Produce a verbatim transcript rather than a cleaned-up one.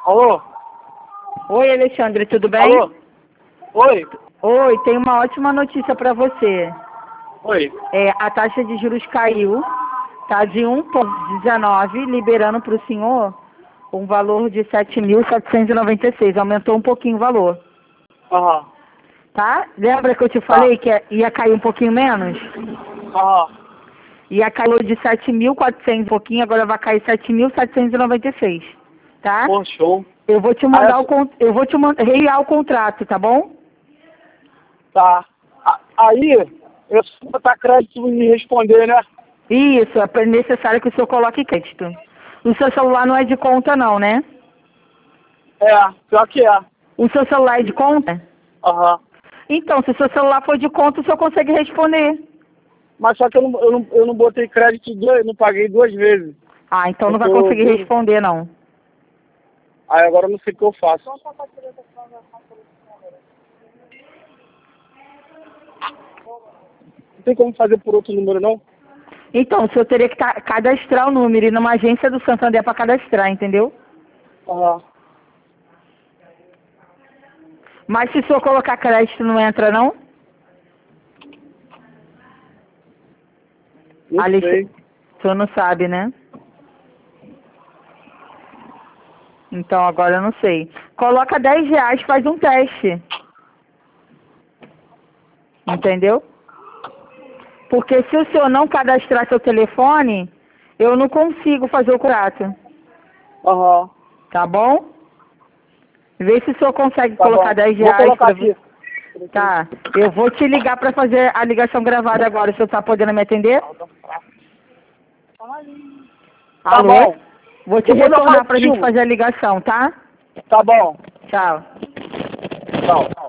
Alô? Oi, Alexandre, tudo bem? Alô? Oi? Oi, tem uma ótima notícia para você. Oi? É, a taxa de juros caiu, tá de um vírgula dezenove, liberando para o senhor um valor de sete mil setecentos e noventa e seis. Aumentou um pouquinho o valor, Aham. tá? Lembra que eu te Tá. falei que ia cair um pouquinho menos? Aham. Ia cair de sete mil e quatrocentos e pouquinho, agora vai cair sete mil setecentos e noventa e seis, tá? Pô, show. Eu vou te Aí, mandar o essa- con- eu vou te mandar reiar o contrato, tá bom? Tá. A- Aí, eu só botar crédito e me responder, né? Isso, é necessário que o senhor coloque crédito. O seu celular não é de conta não, né? É, pior que é. O seu celular é de conta? Aham. Então, se o seu celular for de conta, o senhor consegue responder. Mas só que eu não, eu não, eu não botei crédito, dois, não paguei duas vezes. Ah, então Eu não vai tô- conseguir responder não. Aí agora eu não sei o que eu faço. Não tem como fazer por outro número, não? Então, o senhor teria que ta- cadastrar o número, ir numa agência do Santander para cadastrar, entendeu? Aham. Mas se o senhor colocar crédito, não entra não? Não Alex... sei. O senhor não sabe, né? Então, agora eu não sei. Coloca dez reais, faz um teste. Entendeu? Porque se o senhor não cadastrar seu telefone, eu não consigo fazer o contrato. Aham. Tá bom? Vê se o senhor consegue Tá colocar bom. dez Vou reais colocar pra... aqui. Tá. Eu vou te ligar pra fazer a ligação gravada agora. O senhor tá podendo me atender? Tá Alô? bom. Vou te Depois eu falo retornar pra gente contigo. fazer a ligação, tá? Tá bom. Tchau. Tchau.